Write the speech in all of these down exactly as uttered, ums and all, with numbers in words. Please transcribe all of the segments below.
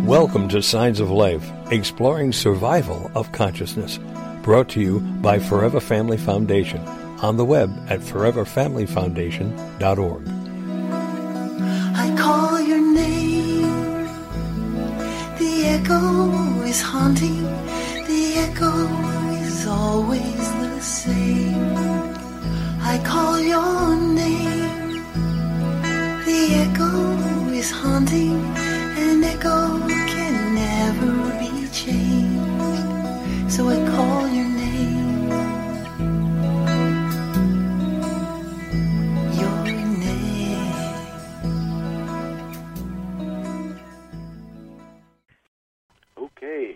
Welcome to Signs of Life, exploring survival of consciousness. Brought to you by Forever Family Foundation. On the web at forever family foundation dot org. I call your name. The echo is haunting. The echo is always the same. I call your name. The echo is haunting. An echo can never be changed. So I call your name. Your name. Okay.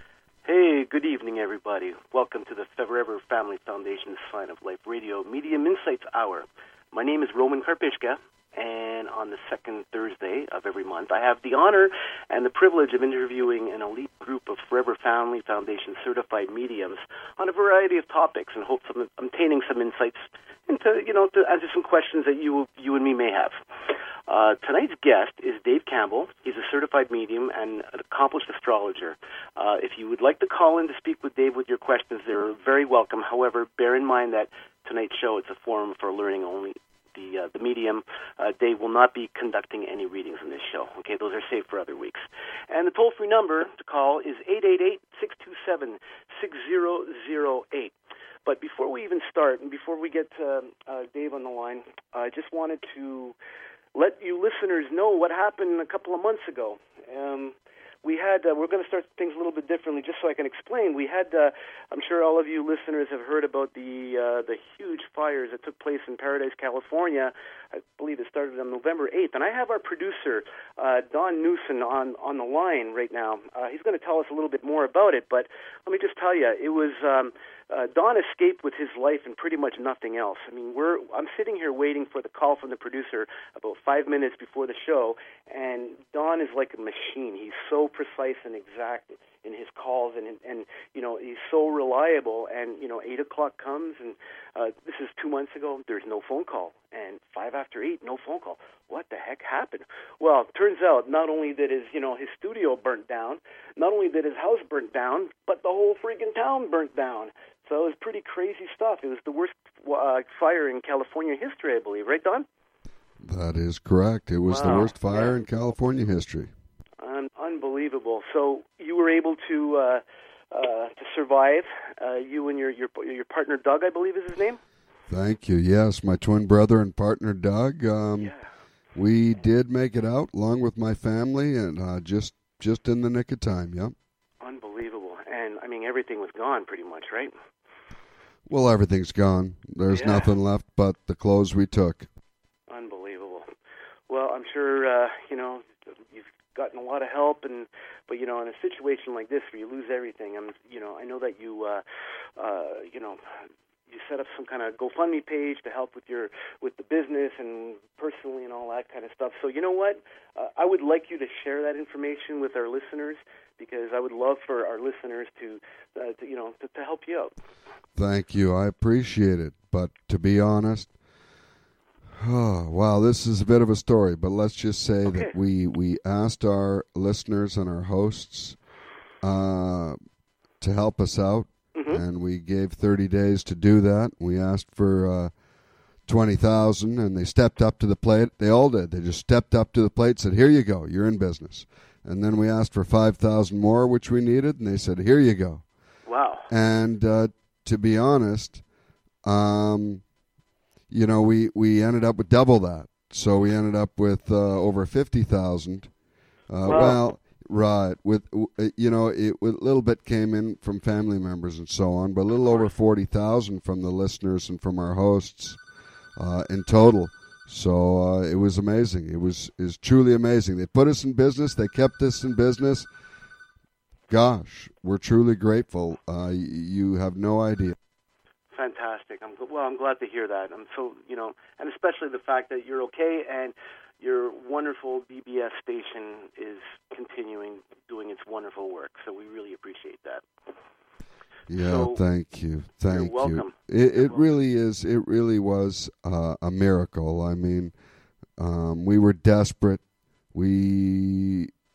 Hey, good evening, everybody. Welcome to the Forever Family Foundation Sign of Life Radio Medium Insights Hour. My name is Roman Karpishka. And on the second Thursday of every month, I have the honor and the privilege of interviewing an elite group of Forever Family Foundation certified mediums on a variety of topics, in hopes of obtaining some insights into, you know, to answer some questions that you you and me may have. Uh, tonight's guest is Dave Campbell. He's a certified medium and an accomplished astrologer. Uh, if you would like to call in to speak with Dave with your questions, they're very welcome. However, bear in mind that tonight's show is a forum for learning only. The uh, the medium, uh, Dave will not be conducting any readings in this show. Okay, those are saved for other weeks. And the toll-free number to call is eight eight eight, six two seven, six zero zero eight. But before we even start, and before we get uh, uh, Dave on the line, I just wanted to let you listeners know what happened a couple of months ago. Um, we had, uh, we're going to start things a little bit differently, just so I can explain. We had, uh, I'm sure all of you listeners have heard about the uh, the huge fires that took place in Paradise, California. I believe it started on November eighth. And I have our producer, uh, Don Newson, on, on the line right now. Uh, he's going to tell us a little bit more about it. But let me just tell you, it was... Um, Uh, Don escaped with his life and pretty much nothing else. I mean, we're I'm sitting here waiting for the call from the producer about five minutes before the show, and Don is like a machine. He's so precise and exact in his calls, and and you know he's so reliable. And you know, eight o'clock comes, and uh, this is two months ago. There's no phone call, and five after eight, no phone call. What the heck happened? Well, it turns out not only did his you know his studio burnt down, not only did his house burnt down, but the whole freaking town burnt down. So it was pretty crazy stuff. It was the worst uh, fire in California history, I believe. Right, Don? That is correct. It was wow. the worst fire yeah. in California history. Un- unbelievable. So you were able to uh, uh, to survive. Uh, you and your, your your partner, Doug, I believe is his name? Thank you. Yes, my twin brother and partner, Doug. Um, yeah. We did make it out, along with my family, and uh, just, just in the nick of time, yep. Unbelievable. And, I mean, everything was gone pretty much, right? Well, everything's gone. There's yeah. nothing left but the clothes we took. Unbelievable. Well, I'm sure, uh, you know, you've gotten a lot of help, and but, you know, in a situation like this where you lose everything, I'm, you know, I know that you, uh, uh, you know, you set up some kind of GoFundMe page to help with your with the business and personally and all that kind of stuff. So, you know what? Uh, I would like you to share that information with our listeners, because I would love for our listeners to, uh, to you know, to, to help you out. Thank you. I appreciate it. But to be honest, oh, wow, this is a bit of a story. But let's just say okay. that we, we asked our listeners and our hosts uh, to help us out, mm-hmm. and we gave thirty days to do that. We asked for uh, twenty thousand dollars, and they stepped up to the plate. They all did. They just stepped up to the plate and said, here you go. You're in business. And then we asked for five thousand dollars more, which we needed, and they said, here you go. Wow. And uh, to be honest, um, you know, we, we ended up with double that. So we ended up with uh, over fifty thousand dollars. Uh, wow. Well, right. With you know, it a little bit came in from family members and so on, but a little over forty thousand dollars from the listeners and from our hosts uh, in total. So uh, it was amazing. It was is truly amazing. They put us in business. They kept us in business. Gosh, we're truly grateful. Uh, you have no idea. Fantastic. I'm well. I'm glad to hear that. I'm so you know, and especially the fact that you're okay and your wonderful B B S station is continuing doing its wonderful work. So we really appreciate that. Yeah, so, thank you, thank you're welcome. you. It, you're it welcome. really is. It really was uh, a miracle. I mean, um, we were desperate. We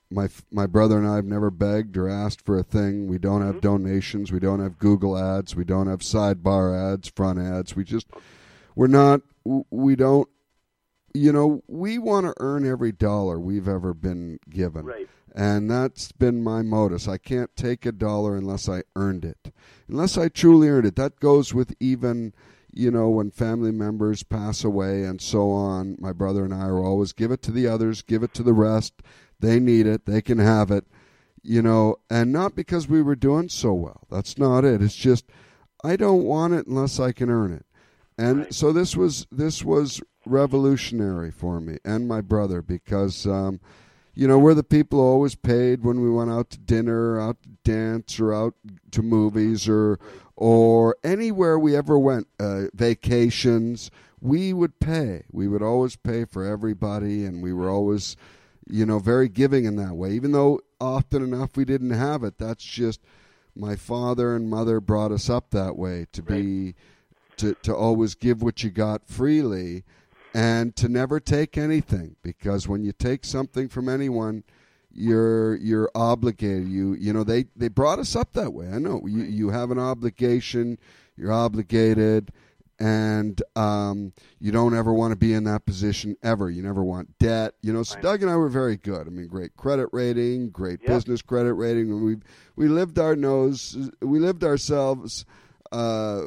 my my brother and I have never begged or asked for a thing. We don't have Mm-hmm. donations. We don't have Google ads. We don't have sidebar ads, front ads. We just we're not. We don't. You know, we want to earn every dollar we've ever been given. Right. And that's been my modus. I can't take a dollar unless I earned it. Unless I truly earned it. That goes with even, you know, when family members pass away and so on. My brother and I are always give it to the others, give it to the rest. They need it. They can have it. You know, and not because we were doing so well. That's not it. It's just I don't want it unless I can earn it. And Right. so this was this was revolutionary for me and my brother because um you know, we're the people who always paid when we went out to dinner, out to dance, or out to movies, or or anywhere we ever went, uh, vacations. We would pay. We would always pay for everybody, and we were always, you know, very giving in that way. Even though often enough we didn't have it. That's just my father and mother brought us up that way to be, to to always give what you got freely. And to never take anything, because when you take something from anyone, you're you're obligated. You you know they, they brought us up that way. I know you you have an obligation. You're obligated, and um, you don't ever want to be in that position ever. You never want debt. You know, so Doug and I were very good. I mean, great credit rating, great Yep. business credit rating, and we we lived our nose. We lived ourselves uh,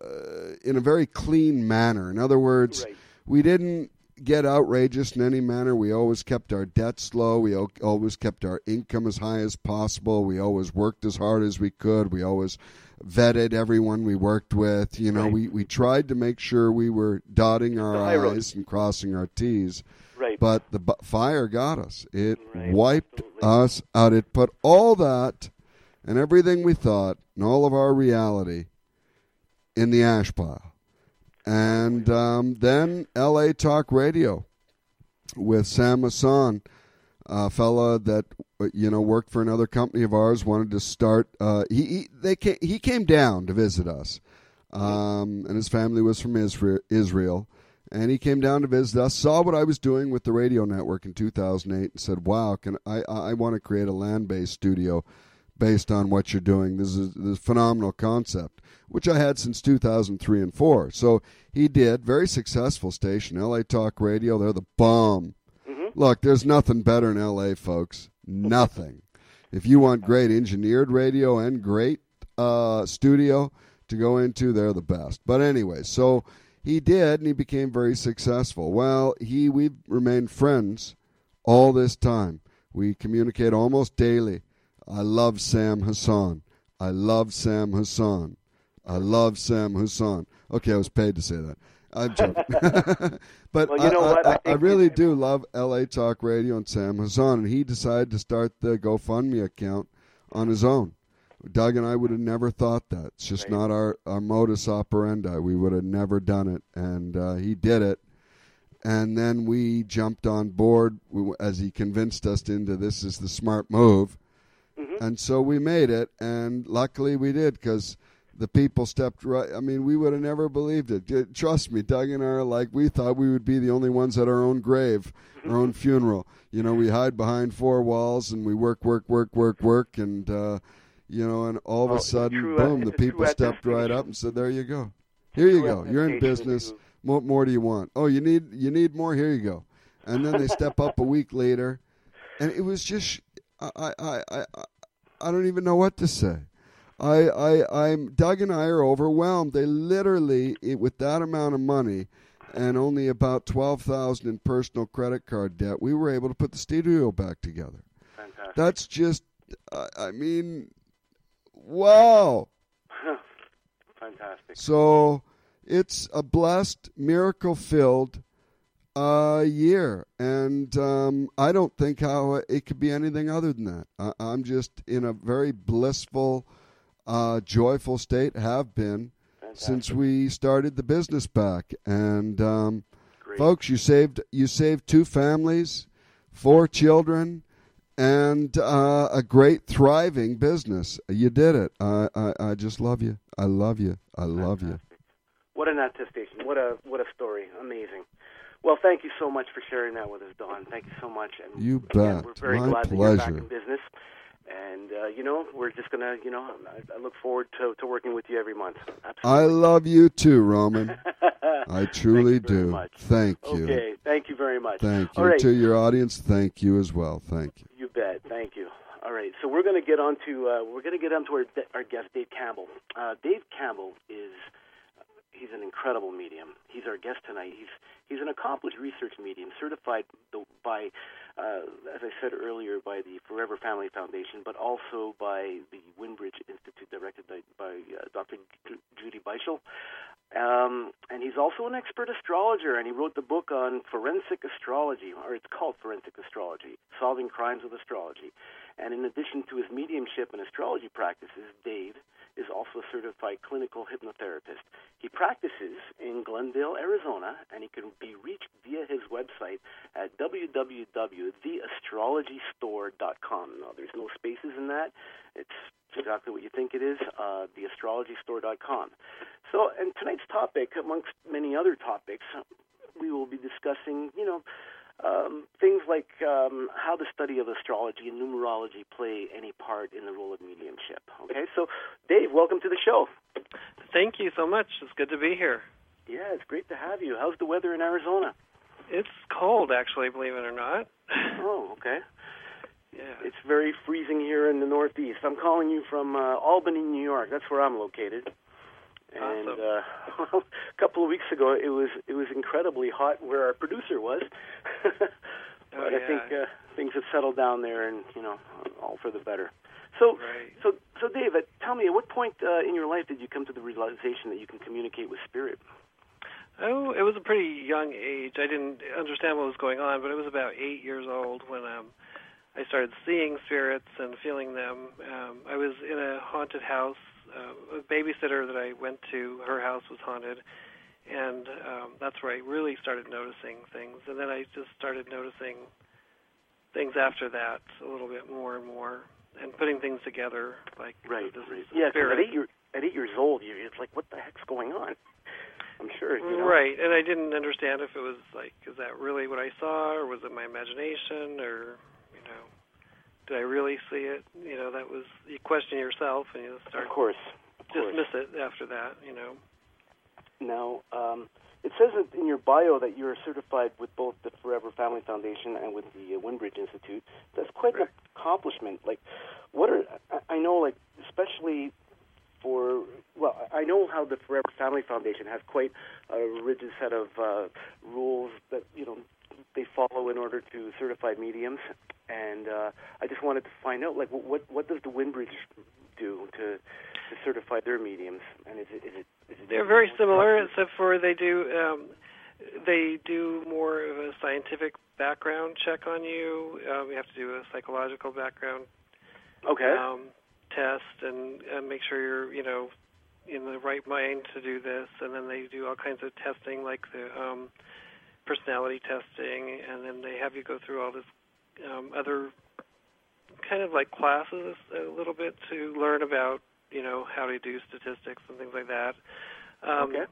in a very clean manner. In other words. Right. We didn't get outrageous in any manner. We always kept our debts low. We al- always kept our income as high as possible. We always worked as hard as we could. We always vetted everyone we worked with. You know, Right. we, we tried to make sure we were dotting our The high road. I's and crossing our T's. Right. But the bu- fire got us. It Right, wiped absolutely. us out. It put all that and everything we thought and all of our reality in the ash pile. And um, then L A Talk Radio with Sam Hassan, a fella that you know worked for another company of ours, wanted to start. Uh, he he, they came, he came down to visit us, um, and his family was from Israel, Israel, and he came down to visit us. Saw what I was doing with the radio network in two thousand eight, and said, "Wow, can I I want to create a land-based studio based on what you're doing. This is this phenomenal concept." Which I had since two thousand three and four. So he did. Very successful station, L A Talk Radio. They're the bomb. Mm-hmm. Look, there's nothing better in L A, folks. Nothing. If you want great engineered radio and great uh, studio to go into, they're the best. But anyway, so he did, and he became very successful. Well, he we've remained friends all this time. We communicate almost daily. I love Sam Hassan. I love Sam Hassan. I love Sam Hassan. Okay, I was paid to say that. I'm joking. But Well, you know I, what? I, I I, think- really do love L A Talk Radio and Sam Hassan, and he decided to start the GoFundMe account on his own. Doug and I would have never thought that. It's just Right. not our, our modus operandi. We would have never done it, and uh, he did it. And then we jumped on board as he convinced us into this is the smart move. Mm-hmm. And so we made it, and luckily we did, because the people stepped right. I mean, we would have never believed it. Trust me, Doug and I are like, we thought we would be the only ones at our own grave, our own funeral. You know, we hide behind four walls, and we work, work, work, work, work, and, uh, you know, and all of Well, a sudden, true, boom, uh, the it's a people true stepped right attestation. up and said, there you go. Here you go. You're in business. What more do you want? Oh, you need you need more? Here you go. And then they step up a week later, and it was just, I, I, I, I, I don't even know what to say. I, I, I'm Doug and I are overwhelmed. They literally, it, with that amount of money, and only about twelve thousand in personal credit card debt, we were able to put the studio back together. Fantastic. That's just, I, I mean, wow. Fantastic. So it's a blessed, miracle-filled uh, year, and um, I don't think how it could be anything other than that. I, I'm just in a very blissful, uh, joyful state, have been Fantastic. since we started the business back. And um, Great. folks, you saved you saved two families, four children, and uh, a great, thriving business. You did it. I, I, I just love you. I love you. I love you. Fantastic. What an attestation. What a what a story. Amazing. Well, thank you so much for sharing that with us, Don. Thank you so much. And You again, bet. we're very My glad that you're back pleasure. in business. And, uh, you know, we're just going to, you know, I, I look forward to, to working with you every month. Absolutely. I love you too, Roman. I truly Thank you very do. much. Thank you. Okay, thank you very much. Thank you. All right. To your audience, thank you as well. Thank you. You bet. Thank you. All right, so we're going to get on to uh, we're going to get on to our, our guest, Dave Campbell. Uh, Dave Campbell is he's an incredible medium. He's our guest tonight. He's he's an accomplished research medium, certified by, uh, as I said earlier, by the Forever Family Foundation, but also by the Windbridge Institute, directed by, by uh, Doctor Judy Beischel. Um, and he's also an expert astrologer, and he wrote the book on forensic astrology, or it's called Forensic Astrology, Solving Crimes with Astrology. And in addition to his mediumship and astrology practices, Dave is also a certified clinical hypnotherapist. He practices in Glendale, Arizona, and he can be reached via his website at w w w dot the astrology store dot com. Now, there's no spaces in that. It's exactly what you think it is, uh, the astrology store dot com. So, and tonight's topic, amongst many other topics, we will be discussing, you know, Um, things like um, how the study of astrology and numerology play any part in the role of mediumship. Okay, so Dave, welcome to the show. Thank you so much. It's good to be here. Yeah, it's great to have you. How's the weather in Arizona? It's cold, actually, believe it or not. Oh, okay. Yeah. It's very freezing here in the Northeast. I'm calling you from uh, Albany, New York. That's where I'm located. And Awesome. uh, well, a couple of weeks ago, it was it was incredibly hot where our producer was. But Oh, I yeah. think uh, things have settled down there, and you know, all for the better. So, Right. so, so, David, tell me, at what point uh, in your life did you come to the realization that you can communicate with spirit? Oh, it was a pretty young age. I didn't understand what was going on, but it was about eight years old when um, I started seeing spirits and feeling them. Um, I was in a haunted house. Uh, a babysitter that I went to, her house was haunted, and um, that's where I really started noticing things. And then I just started noticing things after that a little bit more and more, and putting things together, like Right, this right. is Yeah, 'cause spirit. at eight, year, at eight years old, you, it's like, what the heck's going on? I'm sure, you know. Right, and I didn't understand if it was like, is that really what I saw, or was it my imagination, or, you know, did I really see it? You know, that was, you question yourself, and you start Of course, of course. dismiss it after that, you know. Now, um, it says in your bio that you're certified with both the Forever Family Foundation and with the uh, Windbridge Institute. That's quite Right. an accomplishment. Like, what are, I, I know, like, especially for, well, I know how the Forever Family Foundation has quite a rigid set of uh, rules that, you know, they follow in order to certify mediums. And uh, I just wanted to find out, like, what what does the Windbridge do to, to certify their mediums? And is it, is it, is it They're very similar, except for they do um, they do more of a scientific background check on you. Um, you have to do a psychological background Okay. um, test and uh, make sure you're, you know, in the right mind to do this. And then they do all kinds of testing, like the um, personality testing, and then they have you go through all this um, other kind of like classes a little bit to learn about, you know, how to do statistics and things like that. Um, Okay.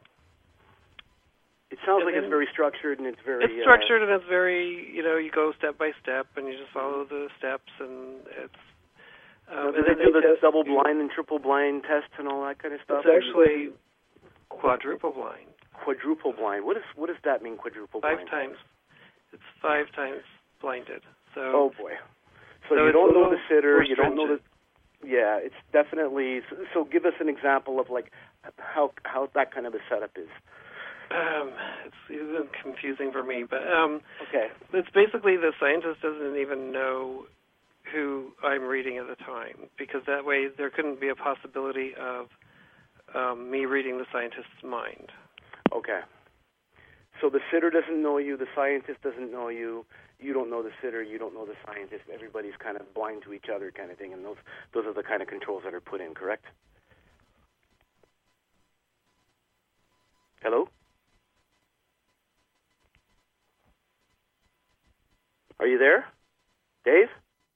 It sounds and like it's then- very structured and it's very... It's structured and it's very, you know, you go step by step and you just follow the steps, and it's. Uh, Um, do and they then do the test double you. blind and triple blind tests and all that kind of stuff? It's actually quadruple blind. Quadruple blind. What is what does that mean, quadruple Five blind? times. It's five times blinded. So. Oh, boy. So, So you it's don't a know little the sitter, more you don't know the... stringent. Yeah, it's definitely... So, so give us an example of, like, how how that kind of a setup is. Um, it's even confusing for me, but um, Okay. it's basically the scientist doesn't even know who I'm reading at the time, because that way there couldn't be a possibility of um, me reading the scientist's mind. Okay. So the sitter doesn't know you, the scientist doesn't know you, you don't know the sitter, you don't know the scientist, everybody's kind of blind to each other kind of thing, and those those are the kind of controls that are put in, correct? Hello? Are you there? Dave?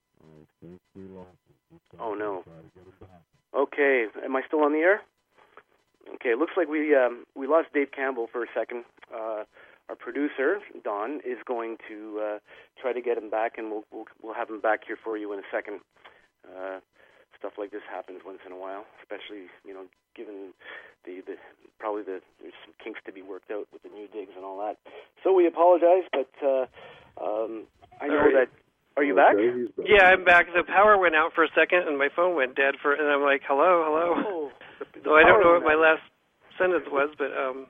Oh, no. Okay, am I still on the air? Okay, it looks like we um, we lost Dave Campbell for a second. Uh, our producer Don is going to uh, try to get him back, and we'll, we'll we'll have him back here for you in a second. Uh, stuff like this happens once in a while, especially you know given the, the probably the there's some kinks to be worked out with the new digs and all that. So we apologize, but uh, um, I know Sorry. that. Are you back? Yeah, I'm back. The power went out for a second, and my phone went dead for, and I'm like, hello, hello. Oh, the, the so I don't know power what my went out. last sentence was, but um.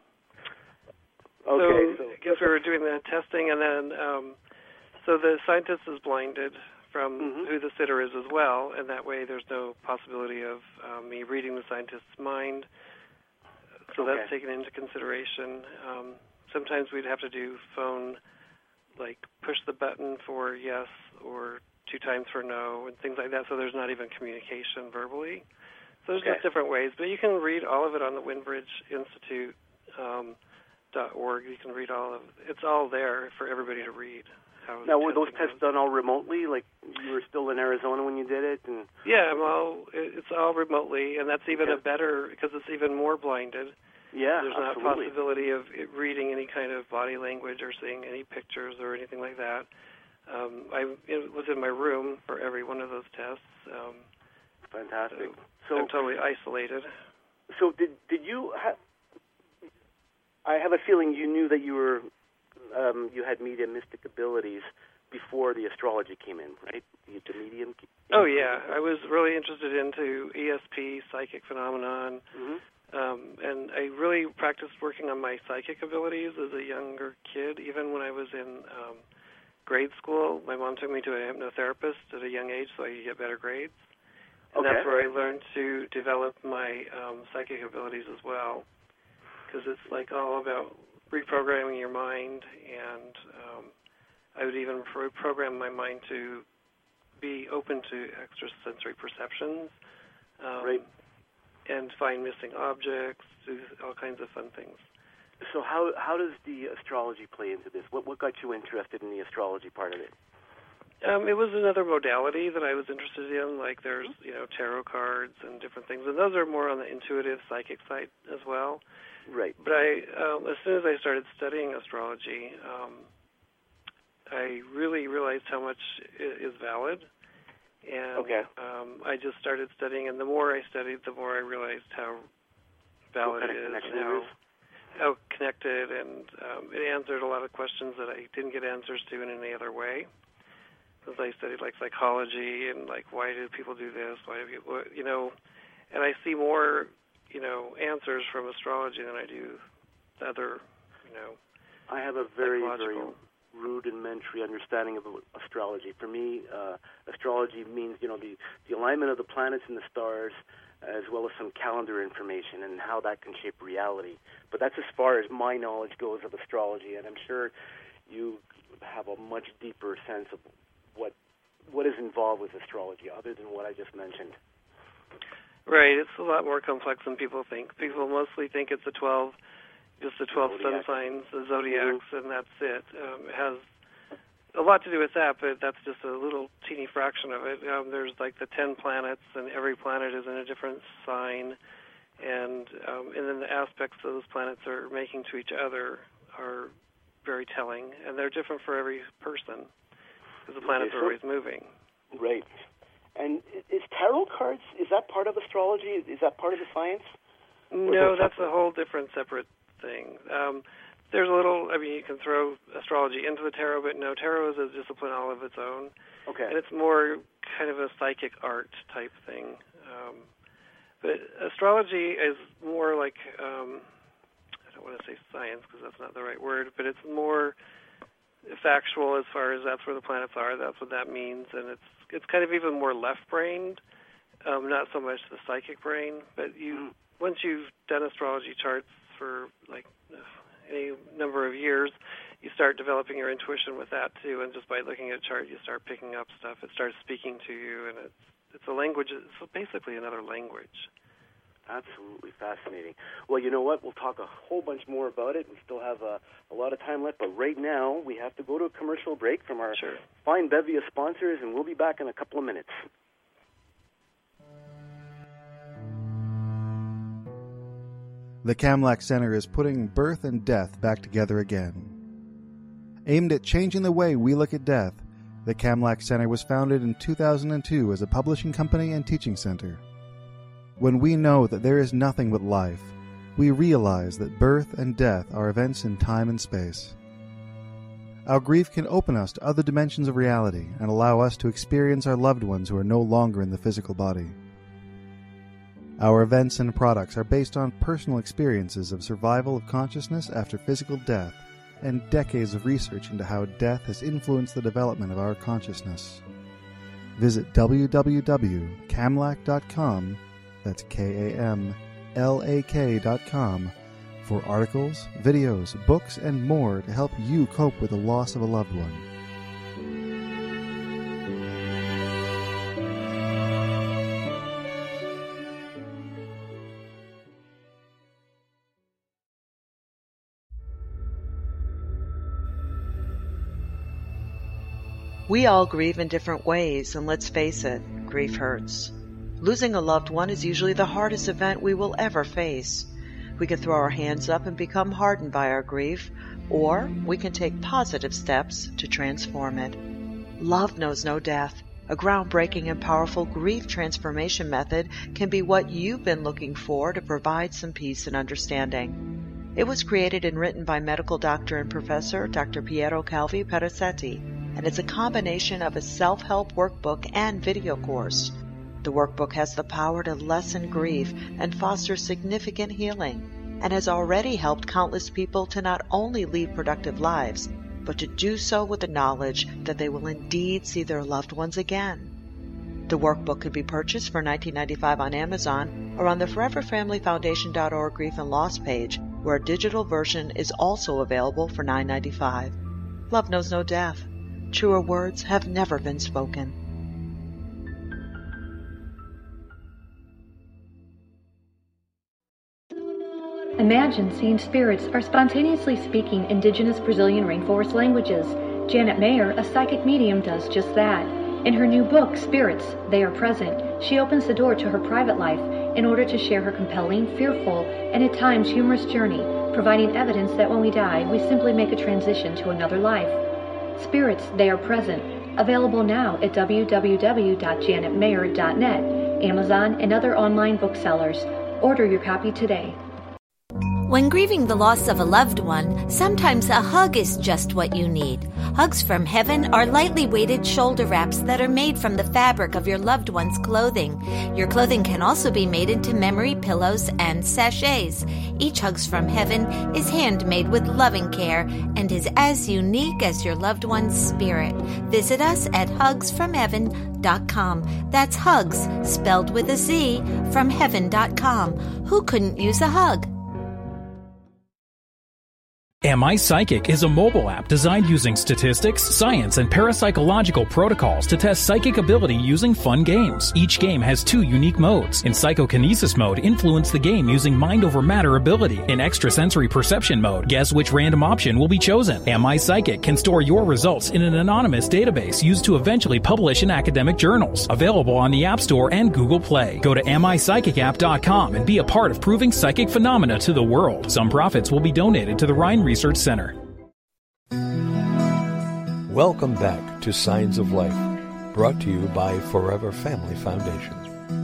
Okay, so, so I guess we were doing the testing, and then um, so the scientist is blinded from Mhm. who the sitter is as well, and that way there's no possibility of um, me reading the scientist's mind. So Okay. that's taken into consideration. Um, sometimes we'd have to do phone, like push the button for yes or two times for no and things like that, so there's not even communication verbally. So there's Okay. just different ways, but you can read all of it on the Windbridge Institute um, dot org. You can read all of it. It's all there for everybody to read. How now were those testing tests goes. done all remotely? Like you were still in Arizona when you did it, and Yeah, I'm all, it's all remotely, and that's even Okay. a better, because it's even more blinded. yeah, There's not a absolutely. possibility of it reading any kind of body language or seeing any pictures or anything like that. Um, I it was in my room for every one of those tests. Um, Fantastic. so So, I'm totally isolated. so did did you? Ha- I have a feeling you knew that you were um, you had mediumistic abilities before the astrology came in, right? The, the medium. Oh yeah, I was really interested into E S P, psychic phenomenon, hmm um, and I really practiced working on my psychic abilities as a younger kid. Even when I was in um, grade school, my mom took me to a hypnotherapist at a young age so I could get better grades. And Okay. that's where I learned to develop my um, psychic abilities as well, because it's like all about reprogramming your mind, and um, I would even reprogram my mind to be open to extrasensory perceptions, um, Right. and find missing objects, do all kinds of fun things. So how how does the astrology play into this? What what got you interested in the astrology part of it? Um, it was another modality that I was interested in, like there's, you know, tarot cards and different things, and those are more on the intuitive psychic side as well. Right. But I, um, as soon as I started studying astrology, um, I really realized how much i- is valid, and Okay. um, I just started studying, and the more I studied, the more I realized how valid What kind it of is, connection and it how, is? how connected, and um, it answered a lot of questions that I didn't get answers to in any other way. Because I studied like psychology and like why do people do this, why do people, you know, and I see more, you know, answers from astrology than I do the other, you know, I have a very very psychological. rudimentary understanding of astrology. For me, uh, astrology means you know the the alignment of the planets and the stars, as well as some calendar information and how that can shape reality. But that's as far as my knowledge goes of astrology, and I'm sure you have a much deeper sense of what what is involved with astrology, other than what I just mentioned. Right, it's a lot more complex than people think. People mostly think it's the twelve, just the twelve sun Zodiac. signs, the zodiacs, and that's it. Um, it has a lot to do with that, but that's just a little teeny fraction of it. Um, there's like the ten planets, and every planet is in a different sign, and um, and then the aspects those planets are making to each other are very telling, and they're different for every person because the planets Okay, are so- always moving. Right. And i- is tarot cards, is that part of astrology? Is that part of the science? No, is it that's separate? a whole different, separate thing. Um, there's a little, I mean, you can throw astrology into the tarot, but no, tarot is a discipline all of its own. Okay. And it's more kind of a psychic art type thing. Um, but astrology is more like, um, I don't want to say science because that's not the right word, but it's more factual as far as that's where the planets are, that's what that means, and it's it's kind of even more left-brained, um, not so much the psychic brain, but you once you've done astrology charts for like any number of years, you start developing your intuition with that too, and just by looking at a chart, you start picking up stuff. It starts speaking to you, and it's it's a language. It's basically another language. Absolutely fascinating. Well, you know what? We'll talk a whole bunch more about it. We still have a, a lot of time left, but right now we have to go to a commercial break from our Sure. fine bevy of sponsors, and we'll be back in a couple of minutes. The Kamlak Center is putting birth and death back together again. Aimed at changing the way we look at death, the Kamlak Center was founded in two thousand two as a publishing company and teaching center. When we know that there is nothing but life, we realize that birth and death are events in time and space. Our grief can open us to other dimensions of reality and allow us to experience our loved ones who are no longer in the physical body. Our events and products are based on personal experiences of survival of consciousness after physical death and decades of research into how death has influenced the development of our consciousness. Visit w w w dot kamlak dot com, that's K A M L A K dot com, for articles, videos, books, and more to help you cope with the loss of a loved one. We all grieve in different ways, and let's face it, grief hurts. Losing a loved one is usually the hardest event we will ever face. We can throw our hands up and become hardened by our grief, or we can take positive steps to transform it. Love knows no death. A groundbreaking and powerful grief transformation method can be what you've been looking for to provide some peace and understanding. It was created and written by medical doctor and professor Doctor Piero Calvi Perazzetti, and it's a combination of a self-help workbook and video course. The workbook has the power to lessen grief and foster significant healing, and has already helped countless people to not only lead productive lives, but to do so with the knowledge that they will indeed see their loved ones again. The workbook can be purchased for nineteen ninety-five dollars on Amazon or on the forever family foundation dot org Grief and Loss page, where a digital version is also available for nine ninety-five. Love knows no death. Truer words have never been spoken. Imagine seeing spirits are spontaneously speaking indigenous Brazilian rainforest languages. Janet Mayer, a psychic medium, does just that. In her new book, Spirits, They Are Present, she opens the door to her private life in order to share her compelling, fearful, and at times humorous journey, providing evidence that when we die, we simply make a transition to another life. Spirits, They Are Present, available now at w w w dot janet mayer dot net, Amazon, and other online booksellers. Order your copy today. When grieving the loss of a loved one, sometimes a hug is just what you need. Hugs from Heaven are lightly weighted shoulder wraps that are made from the fabric of your loved one's clothing. Your clothing can also be made into memory pillows and sachets. Each Hugs from Heaven is handmade with loving care and is as unique as your loved one's spirit. Visit us at hugs from heaven dot com. That's hugs, spelled with a Z, from heaven dot com. Who couldn't use a hug? Am I Psychic is a mobile app designed using statistics, science, and parapsychological protocols to test psychic ability using fun games. Each game has two unique modes. In psychokinesis mode, influence the game using mind over matter ability. In extrasensory perception mode, guess which random option will be chosen. Am I Psychic can store your results in an anonymous database used to eventually publish in academic journals. Available on the App Store and Google Play. Go to am I psychic app dot com and be a part of proving psychic phenomena to the world. Some profits will be donated to the Rhine Research Center. Welcome back to Signs of Life, brought to you by Forever Family Foundation.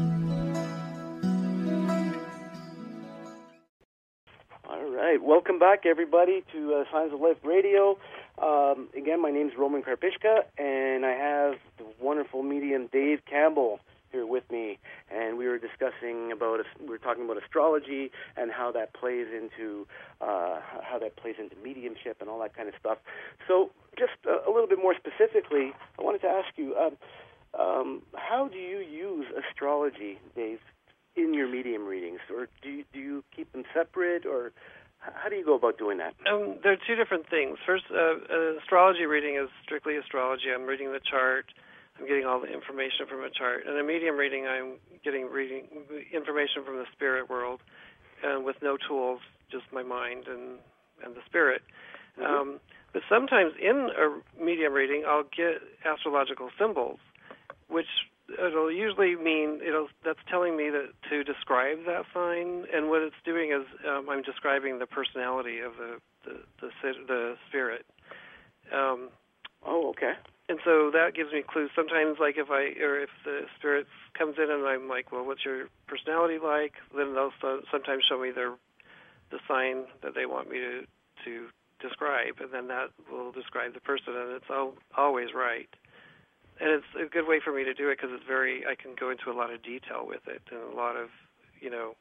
All right, welcome back, everybody, to uh, Signs of Life Radio. Um, again, my name is Roman Karpishka, and I have the wonderful medium Dave Campbell here with me, and we were discussing about we were talking about astrology and how that plays into uh, how that plays into mediumship and all that kind of stuff. So, just a, a little bit more specifically, I wanted to ask you, um, um, how do you use astrology, Dave, in your medium readings, or do you, do you keep them separate, or how do you go about doing that? Um, there are two different things. First, uh, an astrology reading is strictly astrology. I'm reading the chart. I'm getting all the information from a chart. In a medium reading, I'm getting reading information from the spirit world, and with no tools, just my mind and, and the spirit. Mm-hmm. Um, but sometimes in a medium reading, I'll get astrological symbols, which it'll usually mean it'll that's telling me that to describe that sign. And what it's doing is um, I'm describing the personality of the the, the, the spirit. Um, oh, okay. And so that gives me clues. Sometimes, like if I or if the spirit comes in and I'm like, well, what's your personality like? Then they'll so, sometimes show me their the sign that they want me to to describe, and then that will describe the person, and it's all, always right. And it's a good way for me to do it because it's very, I can go into a lot of detail with it and a lot of, you know,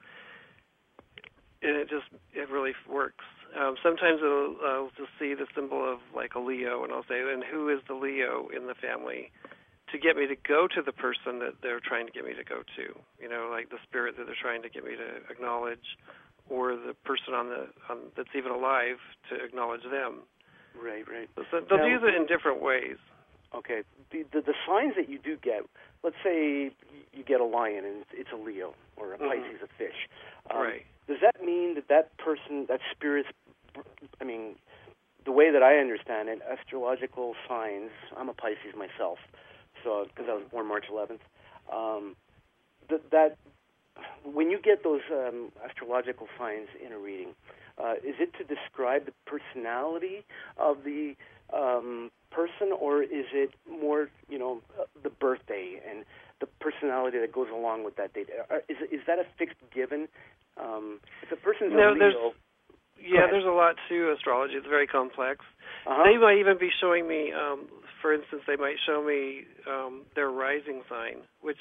and it just, it really works. Um, sometimes it'll, I'll just see the symbol of like a Leo, and I'll say, and who is the Leo in the family, to get me to go to the person that they're trying to get me to go to, you know, like the spirit that they're trying to get me to acknowledge, or the person on the on, that's even alive to acknowledge them. Right, right. So they'll now, use it in different ways. Okay. The, the the signs that you do get, let's say you get a lion and it's, it's a Leo, or a Pisces, mm-hmm. a fish. Um, right. Does that mean that that person, that spirit's, I mean, the way that I understand it, astrological signs, I'm a Pisces myself, so because I was born March eleventh, um, that, that when you get those um, astrological signs in a reading, uh, is it to describe the personality of the um, person, or is it more, you know, uh, the birthday and the personality that goes along with that date? Are, is is that a fixed given? Um, if a person's no, a Leo, there's, yeah, there's a lot to astrology. It's very complex. Uh-huh. They might even be showing me, um, for instance, they might show me um, their rising sign, which.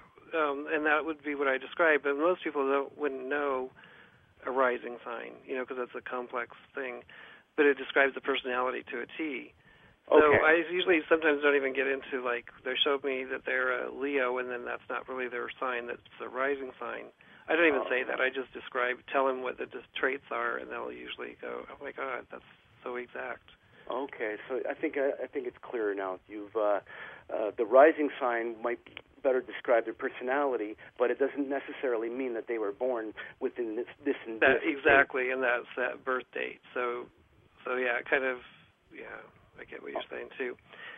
Um, and that would be what I described, but most people don't, wouldn't know a rising sign, you know, because it's a complex thing. But it describes the personality to a T. So okay. I usually sometimes don't even get into, like, they showed me that they're a Leo, and then that's not really their sign, that's a rising sign. I don't even oh. say that. I just describe, tell them what the traits are, and they'll usually go, oh, my God, that's so exact. Okay, so I think I, I think it's clearer now. You've uh, uh, the rising sign might better describe their personality, but it doesn't necessarily mean that they were born within this this and that, this. Exactly, date. And that's that birth date. So, so yeah, kind of, yeah, I get what you're saying too.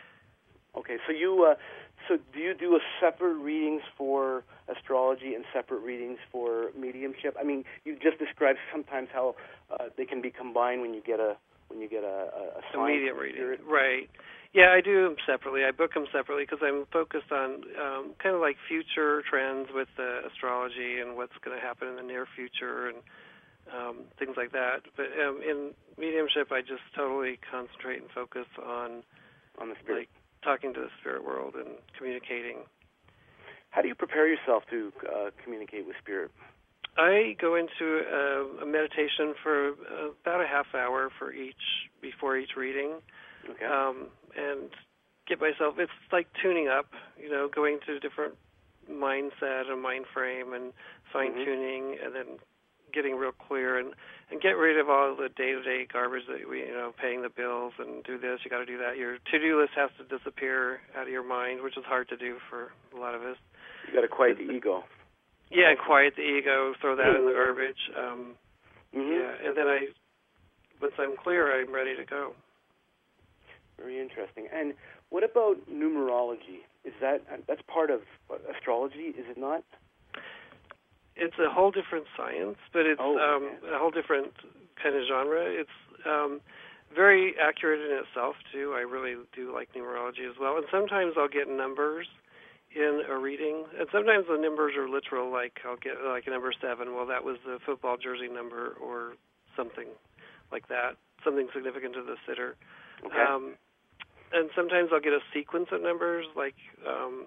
Okay, so you uh, so do you do a separate readings for astrology and separate readings for mediumship? I mean, you just described sometimes how uh, they can be combined when you get a when you get a, a, a sign. Immediate reading, right. Yeah, I do them separately. I book them separately because I'm focused on um, kind of like future trends with uh, astrology and what's going to happen in the near future and um, things like that. But um, in mediumship, I just totally concentrate and focus on, on the spirit. Like, talking to the spirit world and communicating. How do you prepare yourself to uh, communicate with spirit? I go into a, a meditation for uh, about a half hour for each before each reading, okay. um, and get myself. It's like tuning up, you know, going to a different mindset and mind frame and fine tuning, mm-hmm. and then getting real clear and, and get rid of all the day-to-day garbage that we, you know, paying the bills and do this, you got to do that. Your to-do list has to disappear out of your mind, which is hard to do for a lot of us. You got to quiet the ego. Yeah, and quiet the ego, throw that in the garbage. Um, mm-hmm. Yeah, and then I, once I'm clear, I'm ready to go. Very interesting. And what about numerology? Is that that's part of astrology? Is it not? It's a whole different science, but it's oh, um, okay. a whole different kind of genre. It's um, very accurate in itself too. I really do like numerology as well. And sometimes I'll get numbers in a reading, and sometimes the numbers are literal. Like I'll get like a number seven. Well, that was the football jersey number, or something like that. Something significant to the sitter. Okay. Um, and sometimes I'll get a sequence of numbers, like um,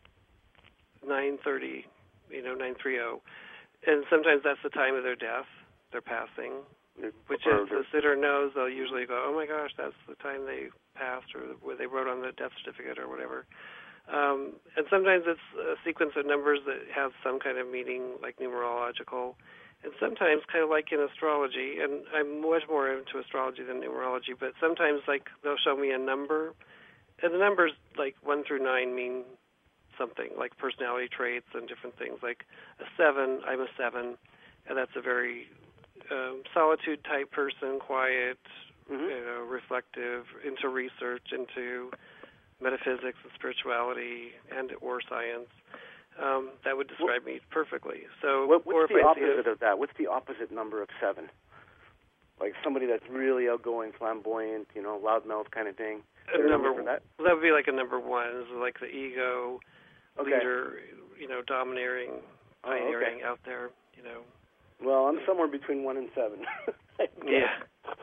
nine thirty, you know, nine thirty, and sometimes that's the time of their death, their passing, which is the sitter knows. They'll usually go, oh my gosh, that's the time they passed, or where they wrote on the death certificate, or whatever. Um, and sometimes it's a sequence of numbers that has some kind of meaning, like numerological, and sometimes kind of like in astrology, and I'm much more into astrology than numerology, but sometimes like they'll show me a number, and the numbers like one through nine mean something, like personality traits and different things. Like a seven, I'm a seven, and that's a very um, solitude type person, quiet, mm-hmm. you know, reflective, into research, into metaphysics and spirituality and or science. Um, that would describe me perfectly. So, what, or what's if the I opposite see a, of that? What's the opposite number of seven? like somebody that's really outgoing, flamboyant, you know, loudmouth kind of thing. A number for that? Well, that would be like a number one, is like the ego Okay. leader, you know, domineering, Oh, okay. pioneering out there, you know. Well, I'm somewhere between one and seven. Yeah.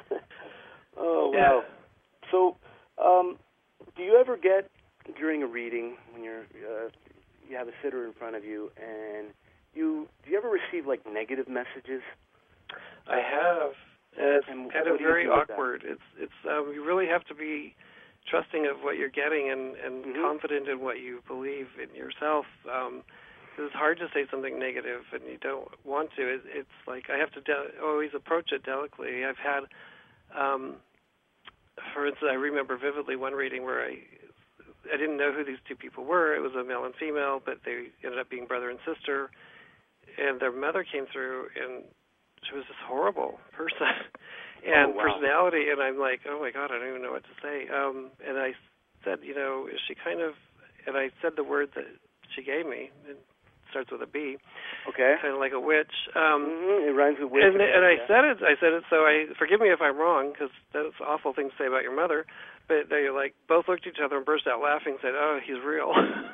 Oh, Yeah. wow. So, um, do you ever get, during a reading, when you're, uh, you have a sitter in front of you, and you, do you ever receive, like, negative messages? I have. And it's And kind what of do you very do with that? awkward. It's it's um, you really have to be trusting of what you're getting and, and Mhm. confident in what you believe in yourself. Um, 'cause it's hard to say something negative, and you don't want to. It, it's like I have to de- always approach it delicately. I've had, um, for instance, I remember vividly one reading where I I didn't know who these two people were. It was a male and female, but they ended up being brother and sister. And their mother came through, and she was this horrible person and Oh, wow. personality. And I'm like, oh my God, I don't even know what to say. Um, and I said, you know, is she kind of? And I said the word that she gave me. It starts with a B. Okay. Kind of like a witch. Um, Mm-hmm. It rhymes with witch. and, and I yeah. said it. I said it. So I forgive me if I'm wrong, because that's an awful thing to say about your mother. But they like both looked at each other and burst out laughing. Said, "Oh, he's real."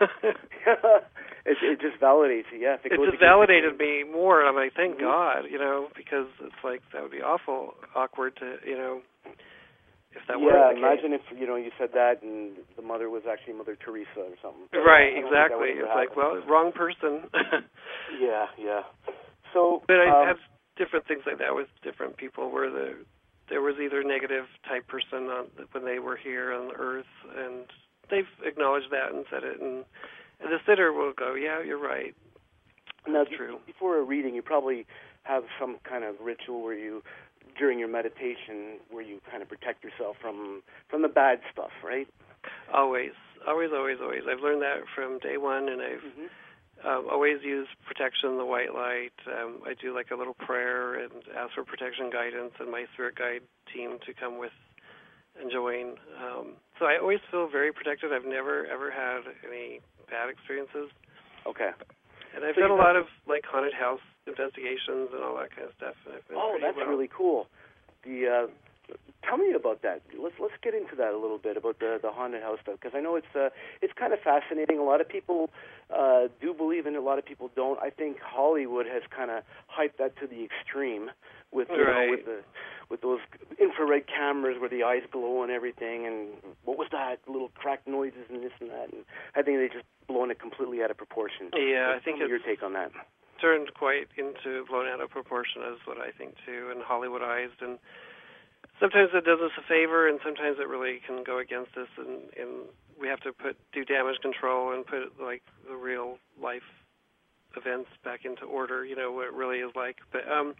it, it just validates you. Yeah. If it It goes just against validated the- me more. I'm like, thank Mhm. God, you know, because it's like that would be awful awkward to, you know, if that yeah, were the imagine if, you know, you said that and the mother was actually Mother Teresa or something. case. Right, I don't think that exactly. would ever It's like, happen. well, wrong person. Yeah, yeah. So, But I um, have different things like that with different people, where the there was either negative type person on, when they were here on Earth, and they've acknowledged that and said it, and, and the sitter will go, yeah, you're right. now, That's true. before a reading, you probably have some kind of ritual where you, during your meditation, where you kind of protect yourself from from the bad stuff, right? Always, always, always, always. I've learned that from day one, and I've Mm-hmm. um, always used protection, the white light. Um, I do like a little prayer and ask for protection guidance, and my spirit guide team to come with and join. Um, so I always feel very protected. I've never, ever had any bad experiences. Okay. And I've So done a you lot of like haunted house investigations and all that kind of stuff. And I've been Oh, pretty that's well. really cool. The uh, tell me about that. Let's let's get into that a little bit about the the haunted house stuff, because I know it's uh it's kind of fascinating. A lot of people uh, do believe in it. A lot of people don't. I think Hollywood has kind of hyped that to the extreme with you Right. know with the with those infrared cameras where the eyes glow and everything. And what was that? Little cracked noises and this and that. And I think they just blown it completely out of proportion. Yeah, I Tell think me it's your take on that. turned quite into blown out of proportion, is what I think too, and Hollywoodized. And sometimes it does us a favor, and sometimes it really can go against us, and, and we have to put do damage control and put like the real life events back into order. You know what it really is like. But um,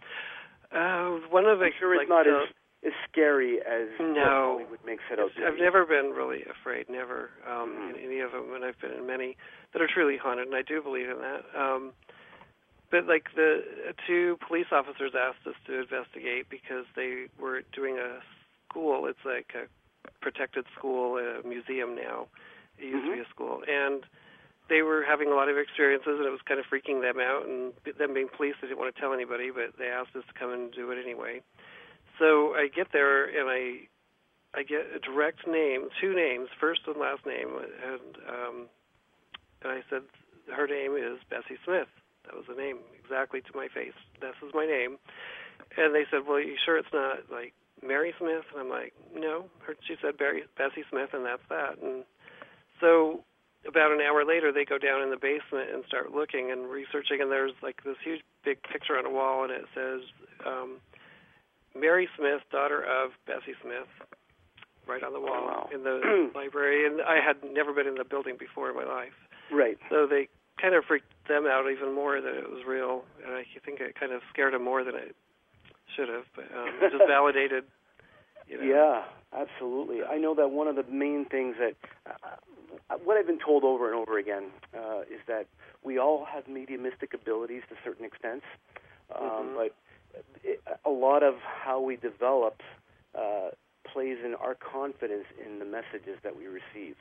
uh, one of the I'm sure it's like, not the, as as scary as what No. Hollywood makes it out It's- to I've be. never been really afraid, never, um, Mhm. in any of them, and I've been in many that are truly haunted, and I do believe in that. Um, but like the uh, two police officers asked us to investigate because they were doing a school. It's like a protected school, a museum now. It used to be a school, and they were having a lot of experiences, and it was kind of freaking them out. And them being police, they didn't want to tell anybody, but they asked us to come and do it anyway. So I get there, and I I get a direct name, two names, first and last name, and um, and I said, her name is Bessie Smith. That was the name, exactly to my face. This is my name. And they said, well, you sure it's not, like, Mary Smith? And I'm like, no. Her, she said Barry, Bessie Smith, and that's that. And so about an hour later, they go down in the basement and start looking and researching, and there's, like, this huge big picture on a wall, and it says, um, Mary Smith, daughter of Bessie Smith, right on the wall wow. in the library. And I had never been in the building before in my life. Right. So they kind of freaked them out even more that it was real, and I think it kind of scared them more than it should have. But um, it just validated, you know. Yeah, absolutely. I know that one of the main things that, uh, what I've been told over and over again, uh, is that we all have mediumistic abilities to certain extents, um, Mhm. but it, a lot of how we develop uh, plays in our confidence in the messages that we receive.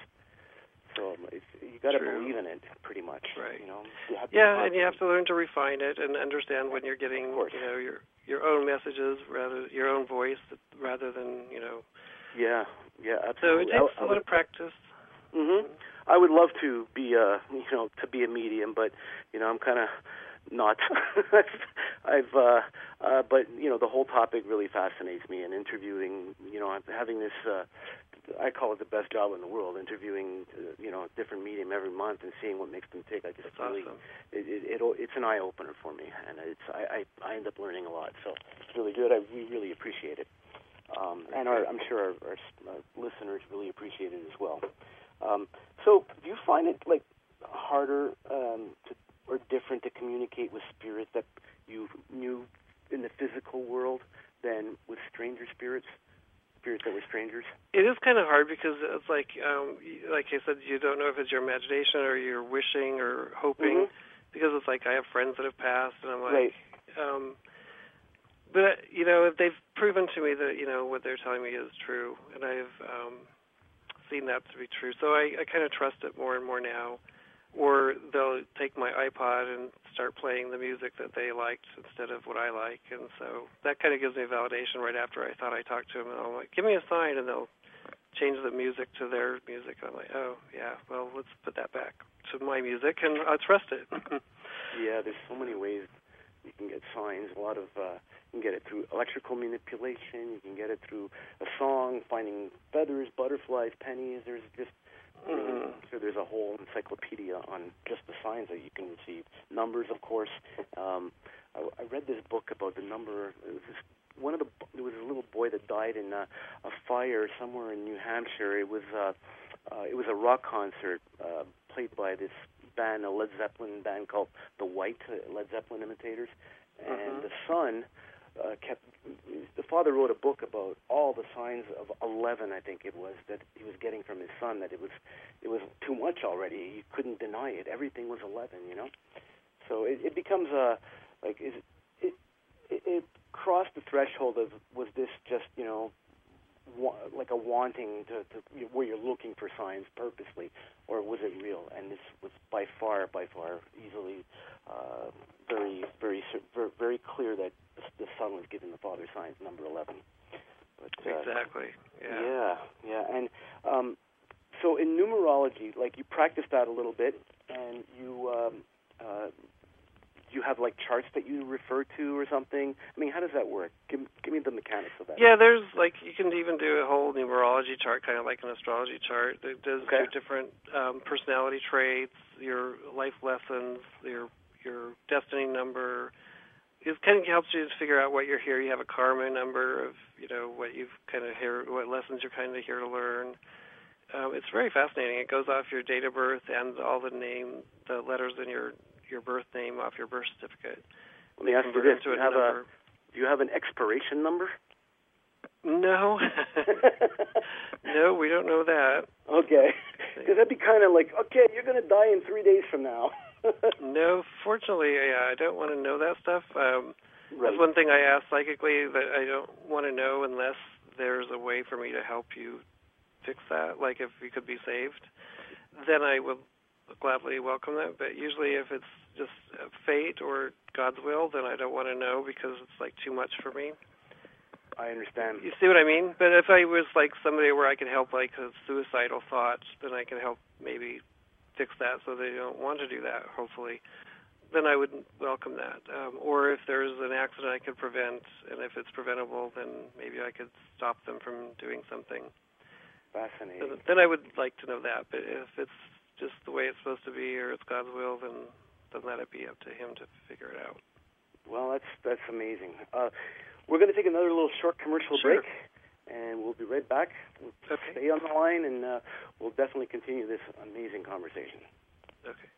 So it's, you got to True. believe in it, pretty much. Right. You know. You have to Yeah, be and you have to learn to refine it and understand when you're getting, Of course. you know, your your own messages, rather your own voice, rather than you know. Yeah, yeah, absolutely. So it takes I, I a lot of practice. Mm-hmm. I would love to be, uh, you know, to be a medium, but you know, I'm kind of not. I've, uh, uh, but you know, the whole topic really fascinates me, and interviewing, you know, having this. Uh, I call it the best job in the world, interviewing, uh, you know, a different medium every month and seeing what makes them tick. I just That's really, awesome. it, it, it, it's an eye opener for me, and it's I, I, I end up learning a lot. So it's really good. I we really appreciate it, um, and our, I'm sure our, our, our listeners really appreciate it as well. Um, so do you find it like harder um, to, or different to communicate with spirits that you knew in the physical world than with stranger spirits? Spirits that were strangers? It is kind of hard because it's like, um, like I said, you don't know if it's your imagination or you're wishing or hoping. Mm-hmm. Because it's like I have friends that have passed, and I'm like, right. um, but you know, they've proven to me that you know what they're telling me is true, and I've um, seen that to be true. So I, I kind of trust it more and more now. Or they'll take my iPod and start playing the music that they liked instead of what I like. And so that kind of gives me validation right after I thought I talked to them. And I'm like, give me a sign, and they'll change the music to their music. I'm like, oh, yeah, well, let's put that back to my music, and I'll trust it. Yeah, there's so many ways you can get signs. A lot of, uh, you can get it through electrical manipulation. You can get it through a song, finding feathers, butterflies, pennies. There's just, Mm-hmm. so there's a whole encyclopedia on just the signs that you can receive. Numbers, of course. Um, I, I read this book about the number. It was this, one of the. There was a little boy that died in a, a fire somewhere in New Hampshire. It was. Uh, uh, it was a rock concert uh, played by this band, a Led Zeppelin band called the White uh, Led Zeppelin Imitators, and Mm-hmm. the son uh, kept. The father wrote a book about all the signs of eleven, I think it was, that he was getting from his son. That it was, it was too much already. He couldn't deny it. Everything was eleven, you know. So it, it becomes a like is it, it it crossed the threshold of, was this just, you know, wa- like a wanting to, to where you're looking for signs purposely, or was it real? And this was by far, by far, easily uh, very, very, very, very clear that the son was giving the father signs, number eleven. But, uh, exactly. Yeah. Yeah, yeah. And um, so in numerology, like you practice that a little bit, and you um, uh, you have like charts that you refer to or something. I mean, how does that work? Give, give me the mechanics of that. Yeah, there's like you can even do a whole numerology chart, kind of like an astrology chart. It does Okay. your different um, personality traits, your life lessons, your your destiny number. It kind of helps you to figure out what you're here. You have a karma number of, you know, what you've kind of here, what lessons you're kind of here to learn. Um, it's very fascinating. It goes off your date of birth and all the name, the letters in your, your birth name off your birth certificate. Let me ask you this: do you have a do you have an expiration number? No, no, we don't know that. Okay, because that'd be kind of like, okay, you're going to die in three days from now. No, fortunately, yeah, I don't want to know that stuff. Um, Right. That's one thing I ask psychically that I don't want to know unless there's a way for me to help you fix that, like if you could be saved, then I would gladly welcome that. But usually if it's just fate or God's will, then I don't want to know because it's like too much for me. I understand. You see what I mean? But if I was like somebody where I could help like a suicidal thoughts, then I can help maybe fix that so they don't want to do that, hopefully. Then I would welcome that. Um, or if there's an accident I could prevent, and if it's preventable, then maybe I could stop them from doing something. Fascinating. Then, then I would like to know that. But if it's just the way it's supposed to be or it's God's will, then, then let it be up to Him to figure it out. Well, that's that's amazing. Uh, we're going to take another little short commercial Sure. break, and we'll be right back. We'll Okay. Stay on the line, and uh, we'll definitely continue this amazing conversation. Okay.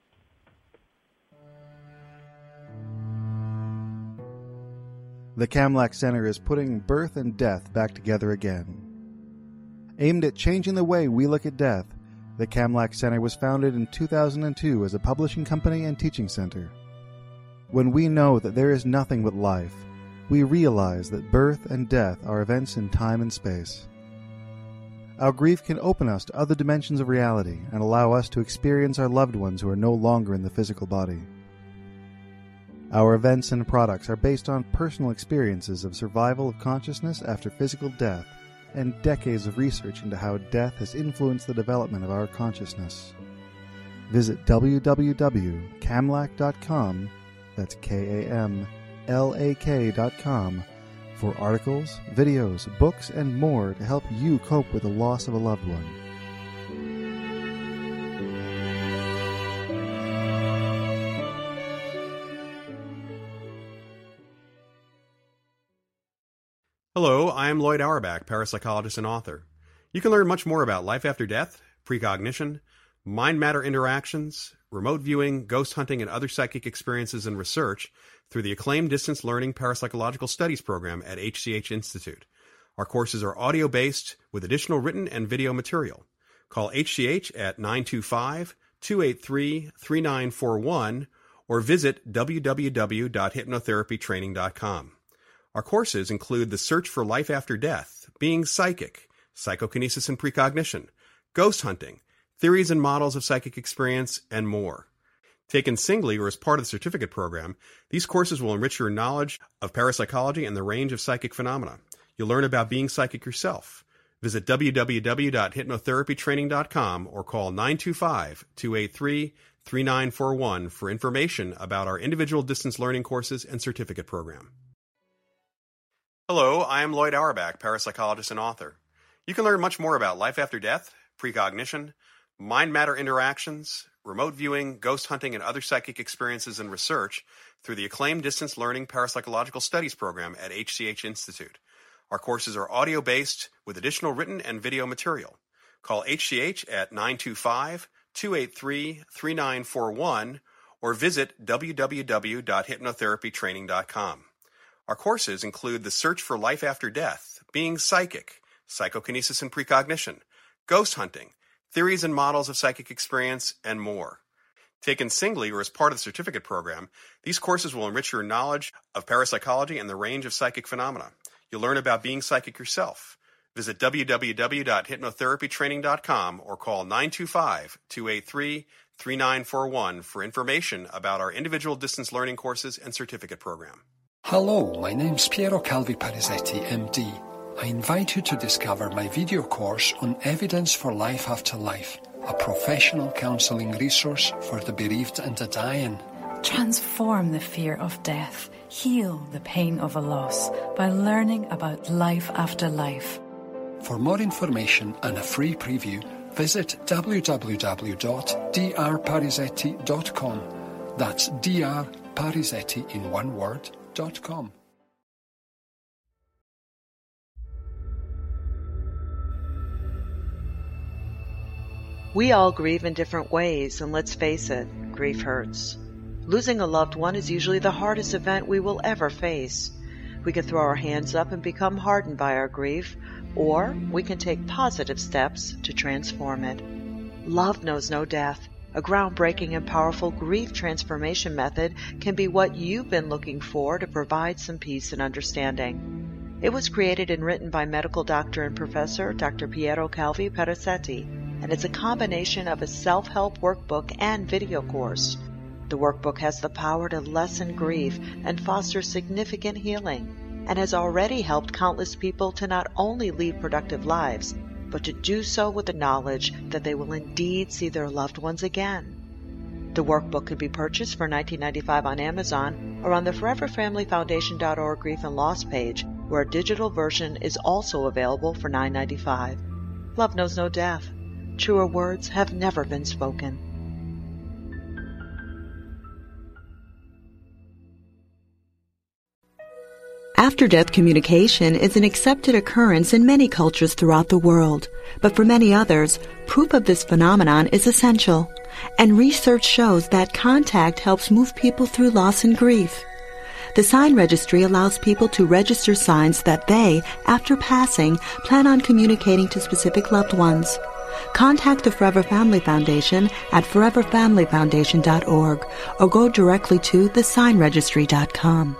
The Kamlak Center is putting birth and death back together again. Aimed at changing the way we look at death, the Kamlak Center was founded in two thousand two as a publishing company and teaching center. When we know that there is nothing but life, we realize that birth and death are events in time and space. Our grief can open us to other dimensions of reality and allow us to experience our loved ones who are no longer in the physical body. Our events and products are based on personal experiences of survival of consciousness after physical death and decades of research into how death has influenced the development of our consciousness. Visit w w w dot kamlak dot com, that's K A M L A K dot com, for articles, videos, books, and more to help you cope with the loss of a loved one. Hello, I am Lloyd Auerbach, parapsychologist and author. You can learn much more about life after death, precognition, mind-matter interactions, remote viewing, ghost hunting, and other psychic experiences and research through the acclaimed Distance Learning Parapsychological Studies program at H C H Institute. Our courses are audio-based with additional written and video material. Call H C H at nine two five, two eight three, three nine four one or visit w w w dot hypnotherapy training dot com. Our courses include The Search for Life After Death, Being Psychic, Psychokinesis and Precognition, Ghost Hunting, Theories and Models of Psychic Experience, and more. Taken singly or as part of the certificate program, these courses will enrich your knowledge of parapsychology and the range of psychic phenomena. You'll learn about being psychic yourself. Visit w w w dot hypnotherapy training dot com or call nine two five, two eight three, three nine four one for information about our individual distance learning courses and certificate program. Hello, I am Lloyd Auerbach, parapsychologist and author. You can learn much more about life after death, precognition, mind-matter interactions, remote viewing, ghost hunting, and other psychic experiences and research through the acclaimed Distance Learning Parapsychological Studies program at H C H Institute. Our courses are audio-based with additional written and video material. Call H C H at nine two five, two eight three, three nine four one or visit w w w dot hypnotherapy training dot com. Our courses include The Search for Life After Death, Being Psychic, Psychokinesis and Precognition, Ghost Hunting, Theories and Models of Psychic Experience, and more. Taken singly or as part of the certificate program, these courses will enrich your knowledge of parapsychology and the range of psychic phenomena. You'll learn about being psychic yourself. Visit w w w dot hypnotherapy training dot com or call nine two five, two eight three, three nine four one for information about our individual distance learning courses and certificate program. Hello, my name's Piero Calvi Parisetti, M D. I invite you to discover my video course on Evidence for Life After Life, a professional counseling resource for the bereaved and the dying. Transform the fear of death, heal the pain of a loss by learning about life after life. For more information and a free preview, visit w w w dot d r parisetti dot com. That's D R Parisetti in one word. Dot com. We all grieve in different ways, and let's face it, grief hurts. Losing a loved one is usually the hardest event we will ever face. We can throw our hands up and become hardened by our grief, or we can take positive steps to transform it. Love knows no death. A groundbreaking and powerful grief transformation method can be what you've been looking for to provide some peace and understanding. It was created and written by medical doctor and professor Doctor Piero Calvi Parisetti, and it's a combination of a self-help workbook and video course. The workbook has the power to lessen grief and foster significant healing, and has already helped countless people to not only lead productive lives, but to do so with the knowledge that they will indeed see their loved ones again. The workbook can be purchased for nineteen ninety-five dollars on Amazon or on the forever family foundation dot org Grief and Loss page, where a digital version is also available for nine ninety-five. Love knows no death. Truer words have never been spoken. After-death communication is an accepted occurrence in many cultures throughout the world, but for many others, proof of this phenomenon is essential, and research shows that contact helps move people through loss and grief. The Sign Registry allows people to register signs that they, after passing, plan on communicating to specific loved ones. Contact the Forever Family Foundation at forever family foundation dot org or go directly to the sign registry dot com.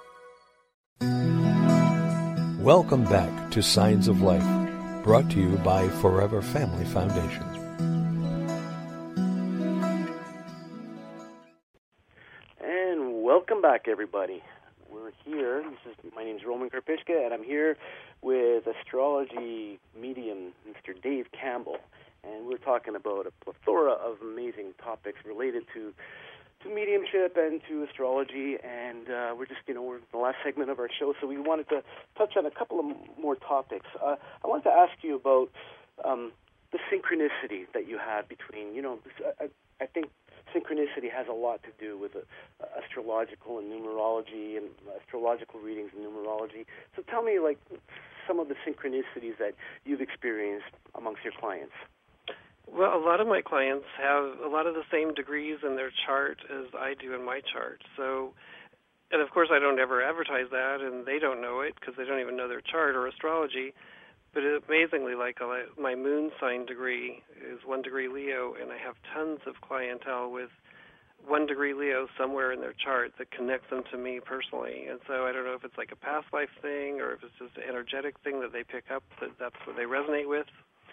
Welcome back to Signs of Life, brought to you by Forever Family Foundation. And welcome Welcome back, everybody. We're here. This is my name's Roman Karpishka, and I'm here with astrology medium Mister Dave Campbell, and we're talking about a plethora of amazing topics related to to mediumship and to astrology. And uh, we're just, you know, we're in the last segment of our show, so we wanted to touch on a couple of more topics. Uh, I wanted to ask you about um, the synchronicity that you have between, you know, I, I think. Synchronicity has a lot to do with uh, astrological and numerology and astrological readings and numerology. So tell me, like, some of the synchronicities that you've experienced amongst your clients. Well, a lot of my clients have a lot of the same degrees in their chart as I do in my chart. So, and of course I don't ever advertise that, and they don't know it because they don't even know their chart or astrology. But amazingly, like my moon sign degree is one degree Leo, and I have tons of clientele with one degree Leo somewhere in their chart that connects them to me personally. And so I don't know if it's like a past life thing or if it's just an energetic thing that they pick up that that's what they resonate with.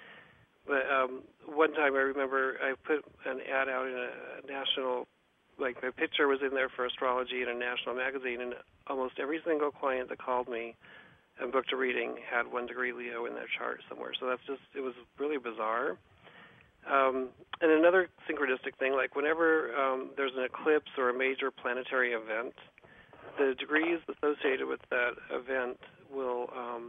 But um, one time I remember I put an ad out in a national, like my picture was in there for astrology in a national magazine, and almost every single client that called me and booked a reading had one degree Leo in their chart somewhere. So that's just, it was really bizarre. Um, and another synchronistic thing, like whenever um, there's an eclipse or a major planetary event, the degrees associated with that event will um,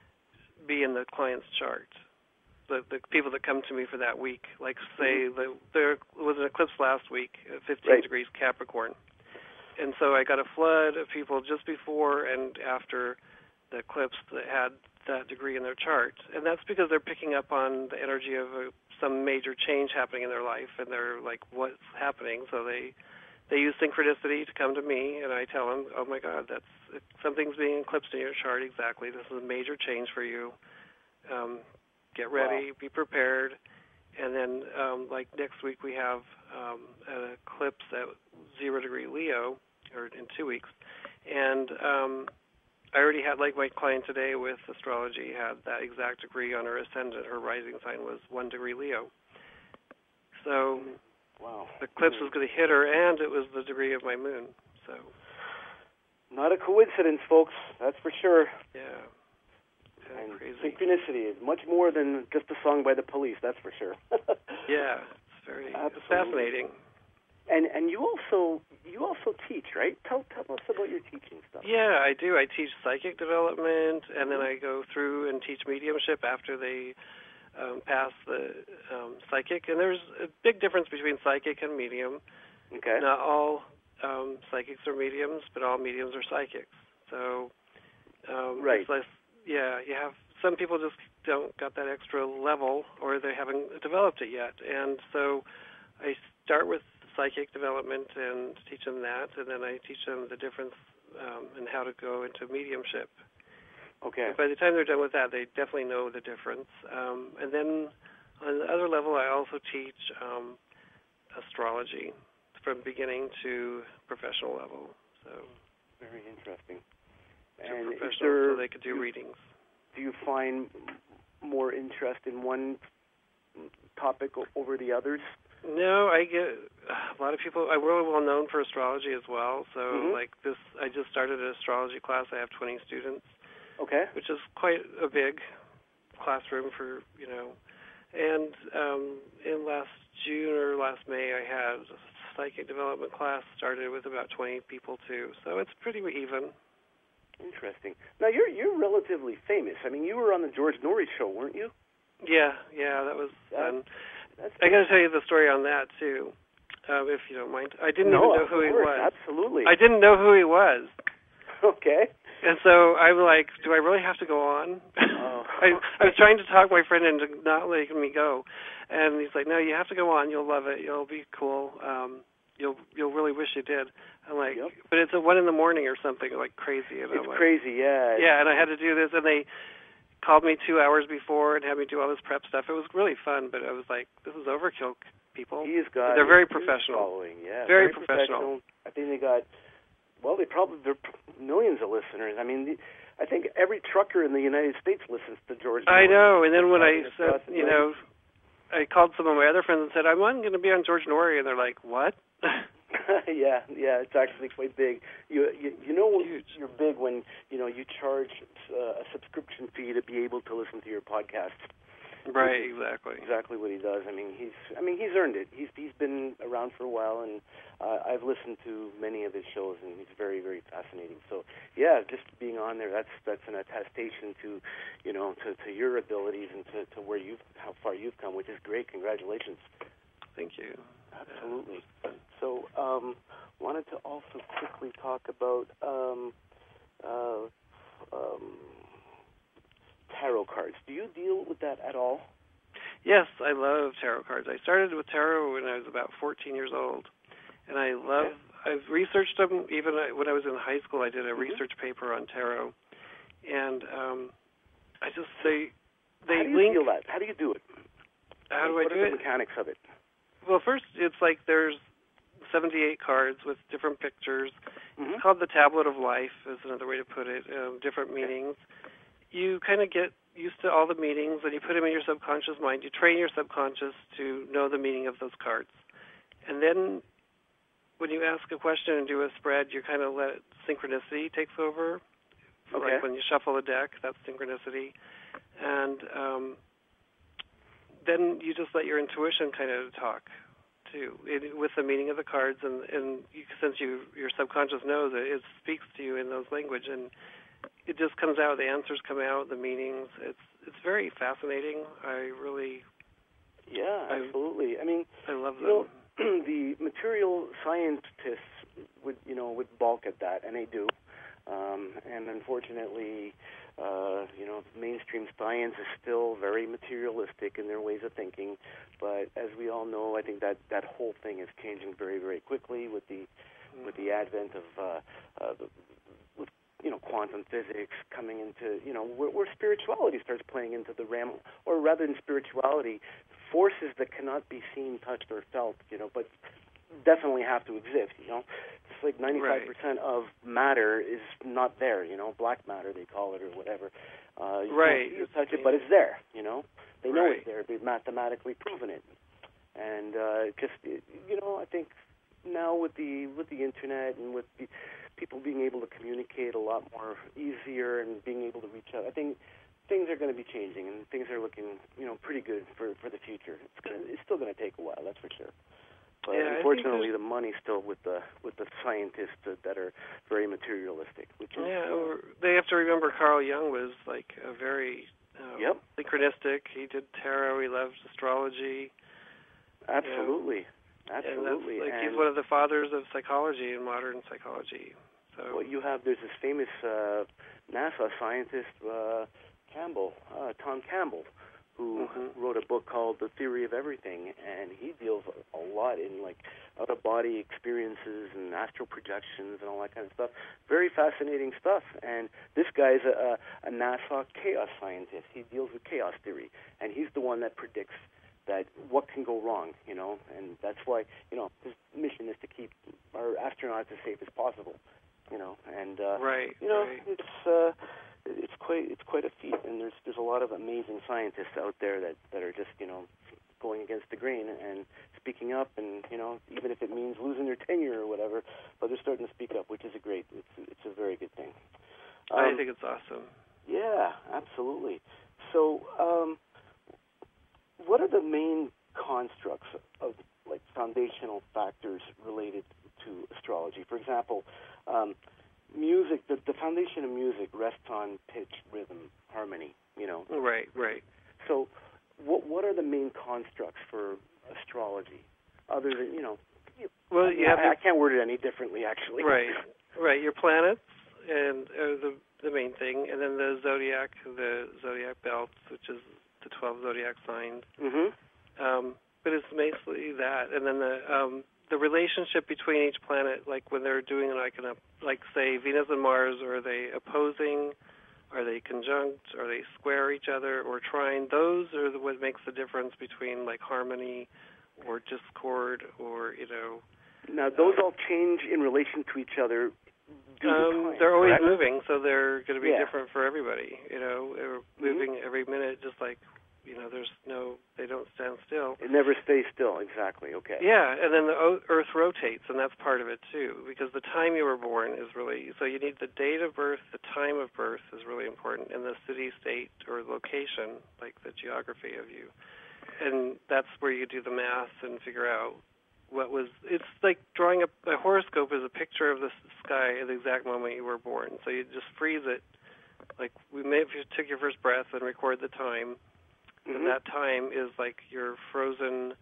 be in the client's chart. The, the people that come to me for that week, like say mm-hmm. the, there was an eclipse last week, at fifteen right. degrees Capricorn. And so I got a flood of people just before and after the eclipse that had that degree in their chart. And that's because they're picking up on the energy of a, some major change happening in their life, and they're like, what's happening? So they they use synchronicity to come to me, and I tell them, oh my God, that's something's being eclipsed in your chart exactly. This is a major change for you. Um, get ready, wow. be prepared. And then um, like next week we have um, an eclipse at zero degree Leo, or in two weeks. And um, I already had, like my client today with astrology, had that exact degree on her ascendant. Her rising sign was one degree Leo. So wow. the eclipse was going to hit her, and it was the degree of my moon. So not a coincidence, folks. That's for sure. Yeah. And crazy. Synchronicity is much more than just a song by the Police. That's for sure. Yeah, it's very it's fascinating. And and you also you also teach, right? Tell tell us about your teaching stuff. Yeah, I do. I teach psychic development, and then I go through and teach mediumship after they um, pass the um, psychic. And there's a big difference between psychic and medium. Okay. Not all um, psychics are mediums, but all mediums are psychics. So um, right. It's less, yeah, you have some people just don't got that extra level, or they haven't developed it yet. And so I start with psychic development and teach them that, and then I teach them the difference um, and how to go into mediumship. Okay. And by the time they're done with that, they definitely know the difference. Um, and then on the other level, I also teach um, astrology from beginning to professional level. So very interesting. To and professional, there, so they could do you, readings. Do you find more interest in one topic over the others? No, I get a lot of people. I'm really well known for astrology as well. So, mm-hmm. like this, I just started an astrology class. I have twenty students. Okay. Which is quite a big classroom for, you know. And um, in last June or last May, I had a psychic development class started with about twenty people too. So it's pretty even. Interesting. Now you're you're relatively famous. I mean, you were on the George Norrie show, weren't you? Yeah, yeah, that was fun. That's I got to tell you the story on that too, um, if you don't mind. I didn't no, even know who he course, was. Absolutely. I didn't know who he was. Okay. And so I'm like, do I really have to go on? Oh. I, I was trying to talk my friend into not letting me go, and he's like, no, you have to go on. You'll love it. You'll be cool. Um, you'll you'll really wish you did. I'm like, yep. But it's at one in the morning or something, like crazy. And it's I'm like, crazy, yeah. Yeah, and I had to do this, and they called me two hours before and had me do all this prep stuff. It was really fun, but I was like, this is overkill, people. He's got They're very professional. Following, yeah. Very, very professional. professional. I think they got, well, they probably, they're millions of listeners. I mean, the, I think every trucker in the United States listens to George Norrie. I know, and then when I said, you know, I called some of my other friends and said, I'm going to be on George Norrie, and they're like, what? yeah, yeah, it's actually quite big. You you, you know you're big when you know you charge uh, a subscription fee to be able to listen to your podcast. Right, exactly. Exactly what he does. I mean, he's I mean he's earned it. He's he's been around for a while, and uh, I've listened to many of his shows, and he's very very fascinating. So yeah, just being on there, that's that's an attestation to, you know, to, to your abilities and to, to where you've how far you've come, which is great. Congratulations. Thank you. Absolutely. So, um, wanted to also quickly talk about um, uh, um, tarot cards. Do you deal with that at all? Yes, I love tarot cards. I started with tarot when I was about fourteen years old, and I love. Okay. I've researched them. Even when I was in high school, I did a mm-hmm. research paper on tarot, and um, I just they they How do you link. feel that? How do you do it? How do what I do are it? The mechanics of it. Well, first, it's like there's seventy-eight cards with different pictures. Mm-hmm. It's called the Tablet of Life, is another way to put it, um, different meanings. You kind of get used to all the meanings, and you put them in your subconscious mind. You train your subconscious to know the meaning of those cards. And then when you ask a question and do a spread, you kind of let synchronicity takes over. Okay. Like when you shuffle a deck, that's synchronicity. And um, then you just let your intuition kind of talk, too, it, with the meaning of the cards. And, and you, since you your subconscious knows it, it speaks to you in those language. And it just comes out. The answers come out, the meanings. It's it's very fascinating. I really... Yeah, absolutely. I, I mean, I love them. You know, the material scientists would, you know, would balk at that, and they do. Um, and unfortunately, uh, you know, mainstream science is still very materialistic in their ways of thinking. But as we all know, I think that, that whole thing is changing very, very quickly with the mm-hmm. with the advent of uh, uh, the, with you know quantum physics coming into you know where, where spirituality starts playing into the realm, or rather than spirituality, forces that cannot be seen, touched, or felt. You know, but definitely have to exist. You know. It's like ninety-five percent right. of matter is not there, you know, black matter they call it or whatever. Uh, you right. can't see it, touch it, but it's there, you know. They know right. it's there. They've mathematically proven it. And uh, just, you know, I think now with the with the internet and with the people being able to communicate a lot more easier and being able to reach out, I think things are going to be changing and things are looking, you know, pretty good for, for the future. It's gonna, it's still going to take a while, that's for sure. But yeah, unfortunately, the money's still with the with the scientists that, that are very materialistic. Which is, yeah, or they have to remember Carl Jung was like a very um, yep. synchronistic. He did tarot. He loved astrology. Absolutely, you know, absolutely. And that's, like, and he's one of the fathers of psychology and modern psychology. So well, you have there's this famous uh, NASA scientist uh, Campbell, uh, Tom Campbell, who mm-hmm. wrote a book called The Theory of Everything, and he deals a lot in like out-of-body experiences and astral projections and all that kind of stuff. Very fascinating stuff. And this guy's a, a NASA chaos scientist. He deals with chaos theory, and he's the one that predicts that what can go wrong, you know, and that's why, you know, his mission is to keep our astronauts as safe as possible, you know, and uh, right, you know, right. it's. Uh, It's quite it's quite a feat, and there's there's a lot of amazing scientists out there that, that are just you know going against the grain and speaking up, and you know even if it means losing their tenure or whatever, but they're starting to speak up, which is a great it's it's a very good thing. Um, I think it's awesome. Yeah, absolutely. So, um, what are the main constructs of like foundational factors related to astrology? For example. Um, Music, the, the foundation of music rests on pitch, rhythm, harmony, you know. Right, right. So what what are the main constructs for astrology, other than, you know, well, I, you I, have I can't word it any differently, actually. Right, right. Your planets and are the, the main thing, and then the zodiac, the zodiac belts, which is the twelve zodiac signs. Mm-hmm. Um, but it's mostly that, and then the... Um, the relationship between each planet, like when they're doing like an, like say Venus and Mars, are they opposing, are they conjunct, are they square each other, or trine? Those are the, what makes the difference between like harmony or discord, or you know. Now those um, all change in relation to each other. Due um, to time, they're always correct? moving, so they're going to be yeah. different for everybody. You know, they're moving mm-hmm. every minute, just like You know, there's no, they don't stand still. It never stays still, exactly, okay. Yeah, and then the o- Earth rotates, and that's part of it, too, because the time you were born is really, so you need the date of birth, the time of birth is really important, and the city, state, or location, like the geography of you. And that's where you do the math and figure out what was, it's like drawing a, a horoscope is a picture of the sky at the exact moment you were born. So you just freeze it. Like we may, if you took your first breath and record the time, mm-hmm. and that time is like your frozen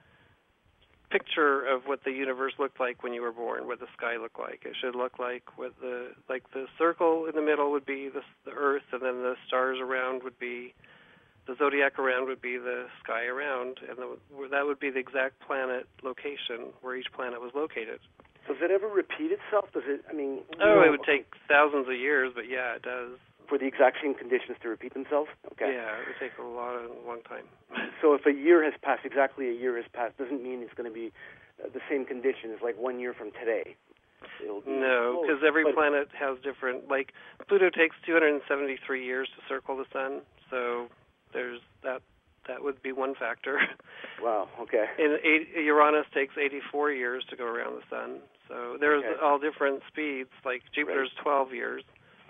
picture of what the universe looked like when you were born, what the sky looked like. It should look like what the, like the circle in the middle would be the, the Earth, and then the stars around would be, the zodiac around would be the sky around, and the, that would be the exact planet location where each planet was located. Does it ever repeat itself? Does it, I mean... Oh, know, it would take thousands of years, but yeah, it does. For the exact same conditions to repeat themselves? Okay. Yeah, it would take a lot, a long time. So if a year has passed, exactly a year has passed, doesn't mean it's going to be uh, the same conditions like one year from today. It'll be no, because every but, planet has different, like Pluto takes two hundred seventy-three years to circle the sun, so there's that. That would be one factor. Wow, okay. And eight, Uranus takes eighty-four years to go around the sun. So there's okay. all different speeds, like Jupiter's right. twelve years,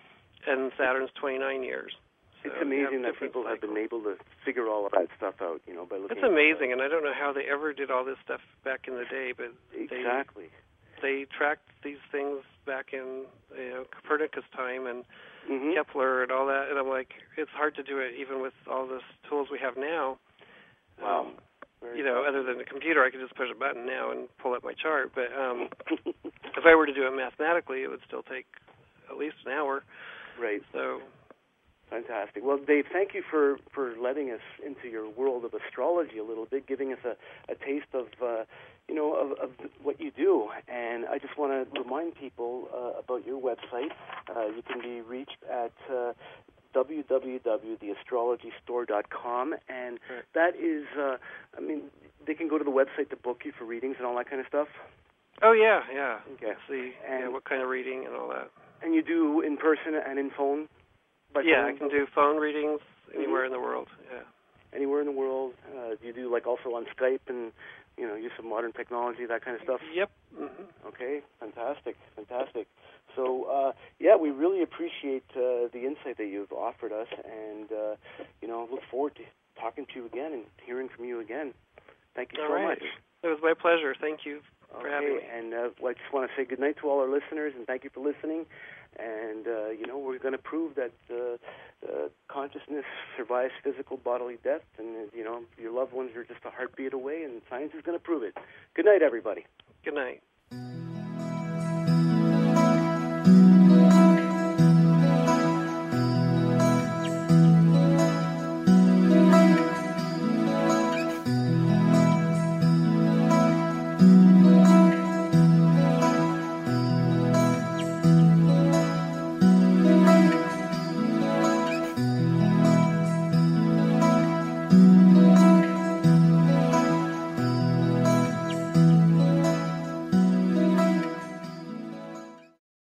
and Saturn's twenty-nine years. So it's amazing that people cycles. have been able to figure all of that stuff out, you know, by looking It's amazing, and I don't know how they ever did all this stuff back in the day, but exactly. they, they tracked these things back in, you know, Copernicus time and mm-hmm. Kepler and all that, and I'm like, it's hard to do it even with all the tools we have now. Wow. Um, you know, other than the computer, I could just push a button now and pull up my chart, but um, if I were to do it mathematically, it would still take at least an hour. Right. So... Fantastic. Well, Dave, thank you for, for letting us into your world of astrology a little bit, giving us a, a taste of, uh, you know, of, of what you do. And I just want to remind people uh, about your website. Uh, you can be reached at uh, w w w dot the astrology store dot com, and right. that is, uh, I mean, they can go to the website to book you for readings and all that kind of stuff. Oh, yeah, yeah. Okay. See and, yeah, what kind of reading and all that. And you do in person and in phone? By yeah, phone? I can do phone readings anywhere mm-hmm. in the world. Yeah, anywhere in the world. Uh, do you do like also on Skype and you know use some modern technology, that kind of stuff? Yep. Mm-hmm. Okay, fantastic, fantastic. So uh, yeah, we really appreciate uh, the insight that you've offered us, and uh, you know look forward to talking to you again and hearing from you again. Thank you all so right. much. It was my pleasure. Thank you okay, for having me. And uh, well, I just want to say good night to all our listeners, and thank you for listening. And, uh, you know, we're going to prove that uh, uh, consciousness survives physical bodily death, and, uh, you know, your loved ones are just a heartbeat away, and science is going to prove it. Good night, everybody. Good night.